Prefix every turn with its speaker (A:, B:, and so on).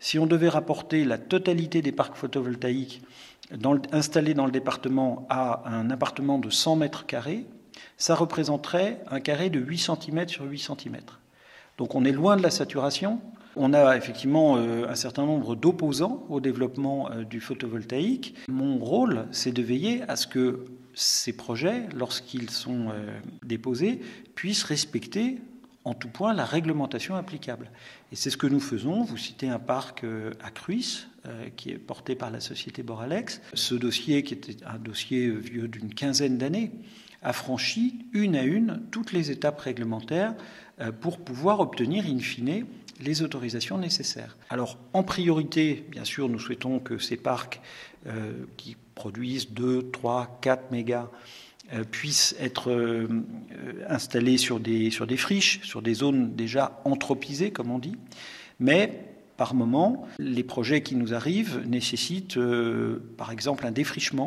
A: Si on devait rapporter la totalité des parcs photovoltaïques installés dans le département à un appartement de 100 mètres carrés, ça représenterait un carré de 8 cm sur 8 cm. Donc on est loin de la saturation. On a effectivement un certain nombre d'opposants au développement du photovoltaïque. Mon rôle, c'est de veiller à ce que ces projets, lorsqu'ils sont déposés, puissent respecter en tout point la réglementation applicable. Et c'est ce que nous faisons. Vous citez un parc à Cruys, qui est porté par la société Boralex. Ce dossier, qui était un dossier vieux d'une quinzaine d'années, a franchi une à une toutes les étapes réglementaires pour pouvoir obtenir in fine les autorisations nécessaires. Alors en priorité, bien sûr, nous souhaitons que ces parcs qui produisent 2, 3, 4 mégas puissent être installés sur des friches, sur des zones déjà anthropisées, comme on dit. Mais par moment, les projets qui nous arrivent nécessitent, par exemple, un défrichement